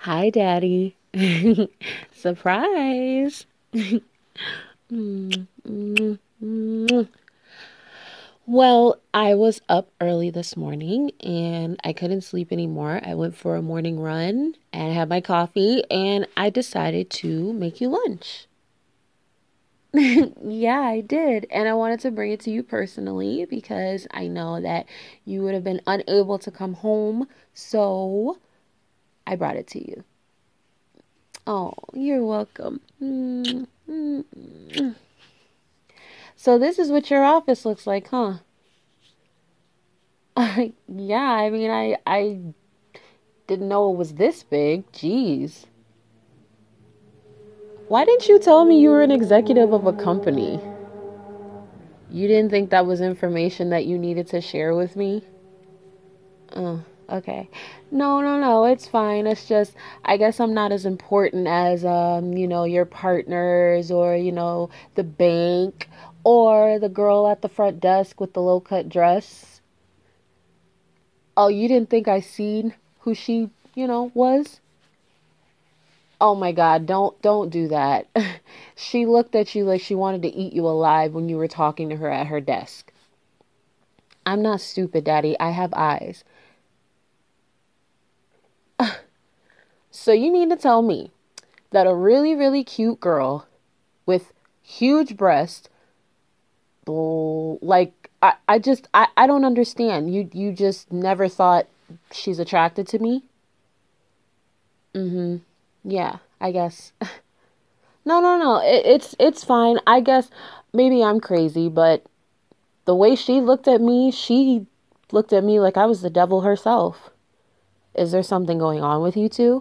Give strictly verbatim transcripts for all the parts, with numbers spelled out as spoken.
Hi, Daddy. Surprise. Mm, mm, mm. Well, I was up early this morning and I couldn't sleep anymore. I went for a morning run and had my coffee and I decided to make you lunch. Yeah, I did. And I wanted to bring it to you personally because I know that you would have been unable to come home. So I brought it to you. Oh, you're welcome. Mm, mm, mm. So this is what your office looks like, huh? Yeah, I mean, I I didn't know it was this big. Jeez. Why didn't you tell me you were an executive of a company? You didn't think that was information that you needed to share with me? Oh, okay. No, no, no, it's fine. It's just I guess I'm not as important as um, you know, your partners or, you know, the bank or the girl at the front desk with the low-cut dress. Oh, you didn't think I seen who she, you know, was? Oh my God, don't don't do that. She looked at you like she wanted to eat you alive when you were talking to her at her desk. I'm not stupid, Daddy. I have eyes. So you need to tell me that a really, really cute girl with huge breasts, like I, I just I, I don't understand. You you just never thought she's attracted to me? Mm-hmm. Yeah, I guess. No, no, no. It, it's it's fine. I guess maybe I'm crazy, but the way she looked at me, she looked at me like I was the devil herself. Is there something going on with you two?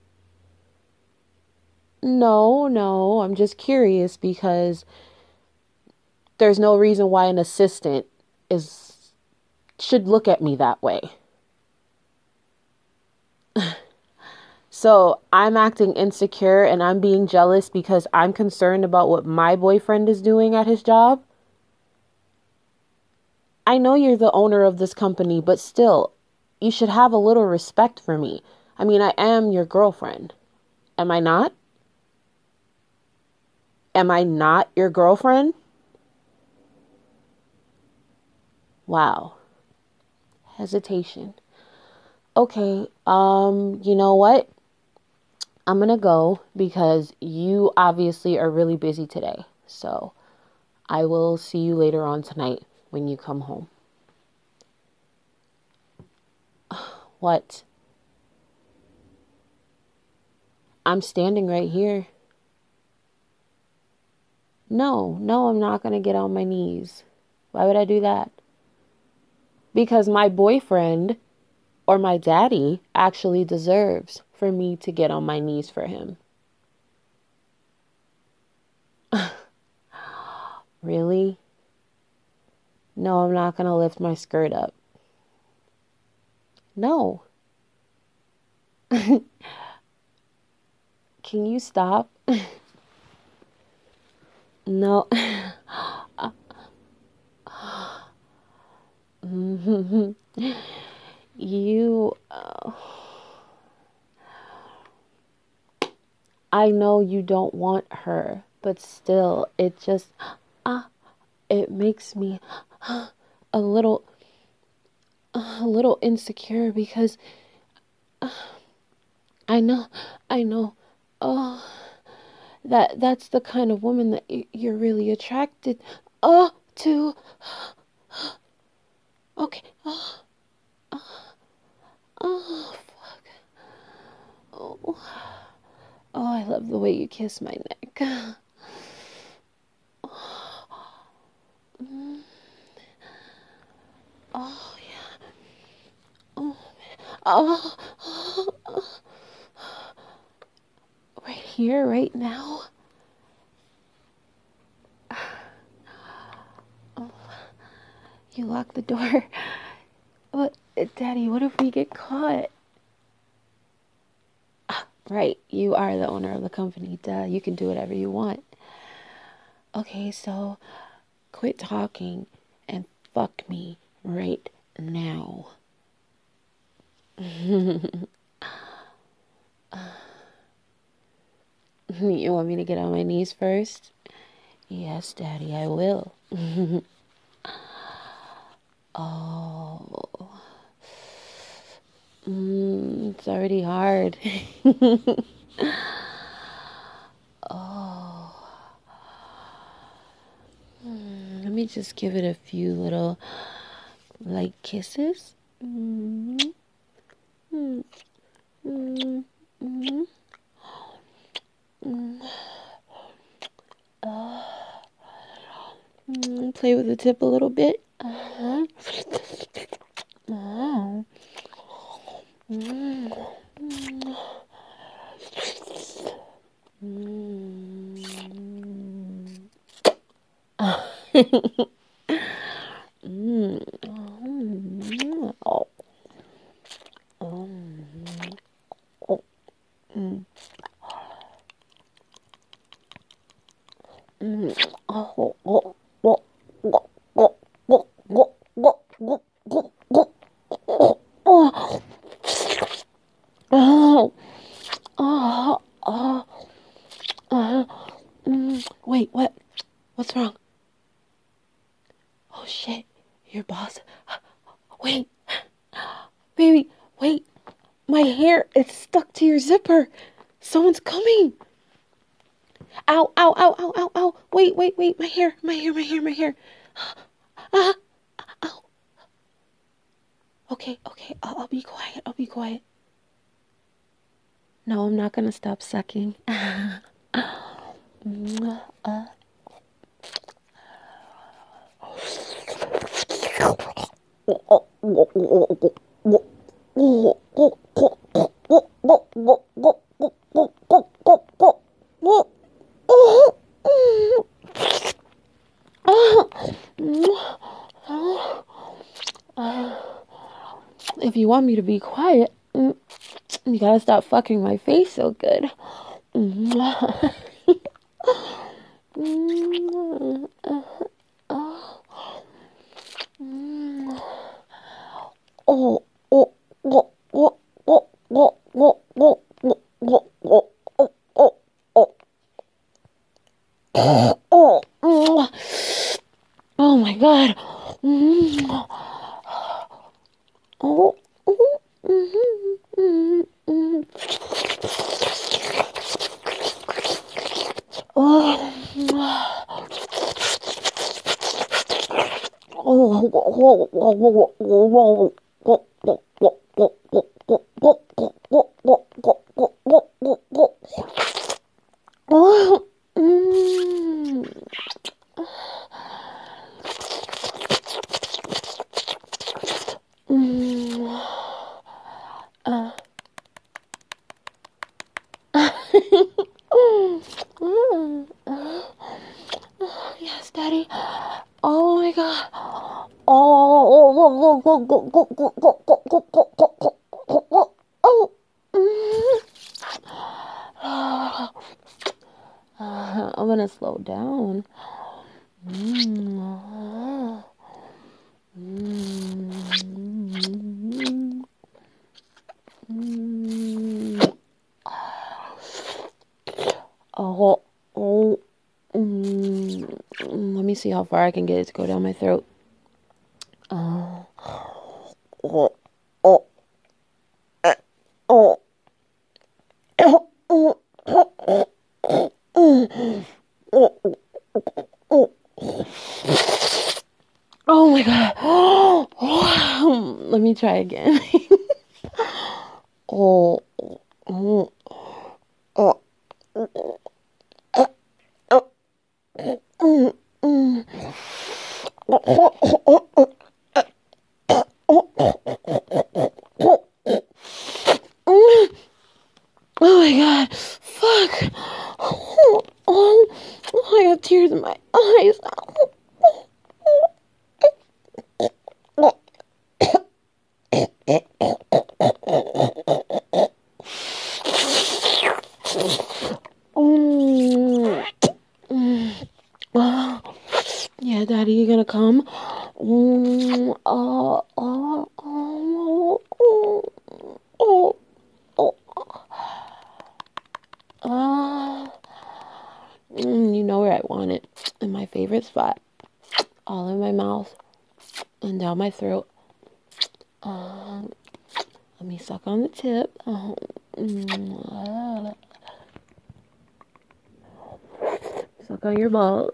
No, no. I'm just curious because there's no reason why an assistant is should look at me that way. So I'm acting insecure and I'm being jealous because I'm concerned about what my boyfriend is doing at his job. I know you're the owner of this company, but still, you should have a little respect for me. I mean, I am your girlfriend. Am I not? Am I not your girlfriend? Wow. Hesitation. Okay, um, you know what? I'm gonna go because you obviously are really busy today. So I will see you later on tonight when you come home. What? I'm standing right here. No, no, I'm not gonna get on my knees. Why would I do that? Because my boyfriend or my daddy actually deserves for me to get on my knees for him. Really? No, I'm not gonna lift my skirt up. No. Can you stop? No. You, uh, I know you don't want her, but still, it just, ah, it makes me a little, a little insecure because I know, I know, oh, that that's the kind of woman that y- you're really attracted, oh, to. Okay, oh, oh, fuck, oh, oh, I love the way you kiss my neck. Oh yeah, oh, oh, oh, right here, right now. Oh, you lock the door. What, Daddy? What if we get caught? Right, you are the owner of the company. Duh, you can do whatever you want. Okay, so quit talking and fuck me right now. You want me to get on my knees first? Yes, Daddy, I will. Oh, mm, it's already hard. Oh, mm, let me just give it a few little light kisses. Mm, mm, mm, mm, mm. Uh, mm, play with the tip a little bit. Uh-huh. Oh. Mm, mm, mm. Mm. Mm. Oh. Oh. Oh. Mm. Mm. Oh. Oh. Oh. Oh. Oh. Oh. Oh. Oh. Oh. Oh. Oh. Oh. Oh. Oh. Oh. Uh, mm. Wait, what? What's wrong? Oh shit, your boss. Wait, baby, wait. My hair, it's stuck to your zipper. Someone's coming. Ow, ow, ow, ow, ow, ow. Wait, wait, wait. My hair, my hair, my hair, my hair. Ah, ow. Okay, okay. I'll, I'll be quiet. I'll be quiet. No, I'm not gonna stop sucking. uh, if you want me to be quiet, you gotta stop fucking my face so good. Oh, oh, oh, oh, oh, oh, oh, oh, oh, oh, oh, oh, oh, oh, oh, oh my God. Oh, yes, Daddy. Oh my God. Oh, I'm gonna slow down. Oh, oh, mm, let me see how far I can get it to go down my throat. Oh, oh, oh, oh, oh, oh my God. Let me try again. Oh, oh, oh, oh my God. Fuck. Oh, oh, I got tears in my eyes. Oh favorite spot, all in my mouth and down my throat. Um, let me suck on the tip. Uh, mm, suck on your balls.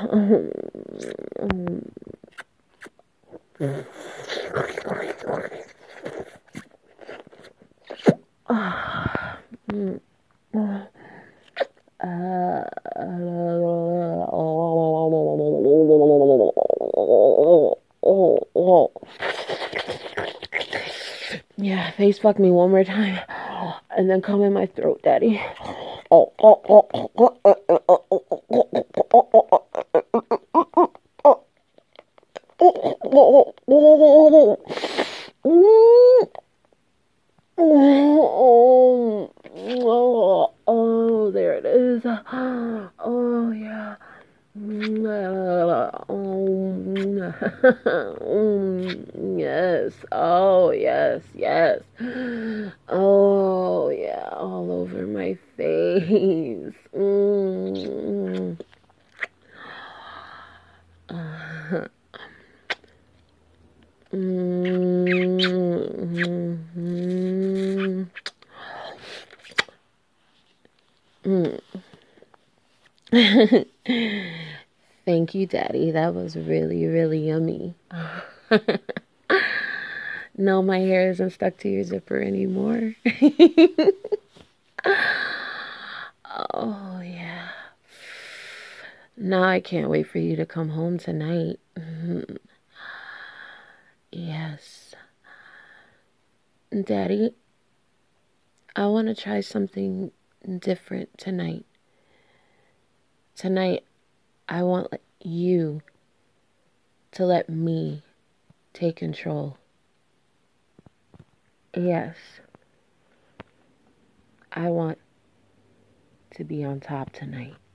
Yeah, face fuck me one more time. And then come in my throat, daddy. Oh, oh, there it is. Oh, yeah. Yes. Oh, yes, yes. Oh, yeah. All over my face. Mm. Uh, mm-hmm. Mm. Thank you, Daddy. That was really, really yummy. No, my hair isn't stuck to your zipper anymore. Oh, yeah. Now I can't wait for you to come home tonight. Yes. Daddy, I want to try something different tonight. Tonight, I want you to let me take control. Yes. I want to be on top tonight.